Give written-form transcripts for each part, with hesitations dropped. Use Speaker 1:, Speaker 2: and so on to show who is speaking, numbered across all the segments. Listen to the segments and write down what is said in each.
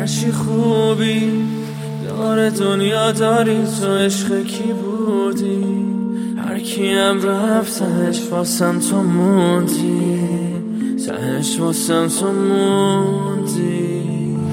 Speaker 1: هرچی خوبی داره دنیا داری، تو عشق کی بودی؟ هر کیم رفت تهش واسم تو موندی، تهش واسم تو موندی.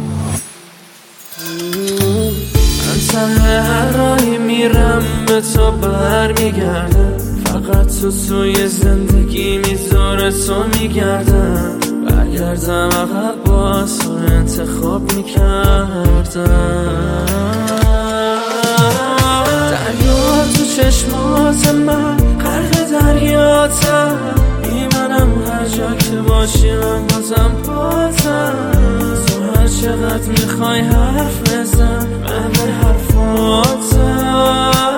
Speaker 1: من ته هر راهی میرم به تو برمیگردم، فقط تو توی زندگی میذاره تو میگردم. برگردم عقب باز تو انتخاب میکردم. دریا تو چشمات من غرق دریاتم، میمنم هر جا که باشی من بازم پاتم. تو هر چقدر میخوای حرف بزن من به حرفاتم.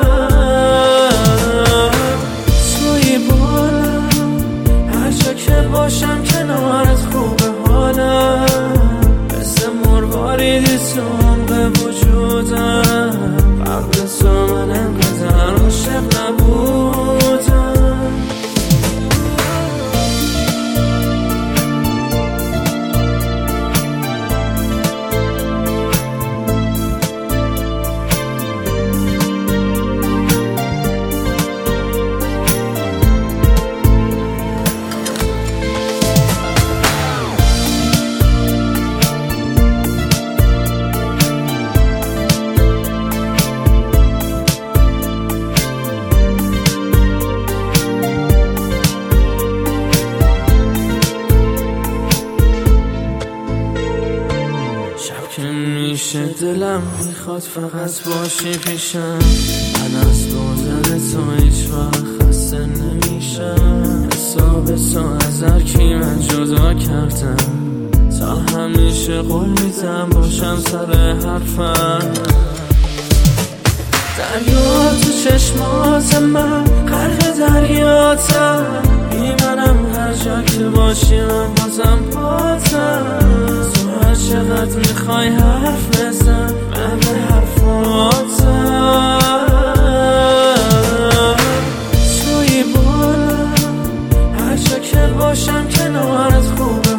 Speaker 1: توی بالم هر جا که باشم کنارت خوبه حالم، مثل مرواریدی تو هم به وجودم. قبل تو من انقدر عاشق نبودم. که میشه دلم میخواد فقط باشی پیشم. من از بودن تو هیچ وقت خسته نمیشم. حساب تو از هر کی من جدا کردم، تا همیشه قول میدم باشم سر حرفم. دریا تو چشمات من غرق دریاتم، میمنم هر جا که باشی من بازم پاتم. چقدر میخوای حرف بزن من به حرفاتم. توی بالم هر جا که باشم کنارت خوبه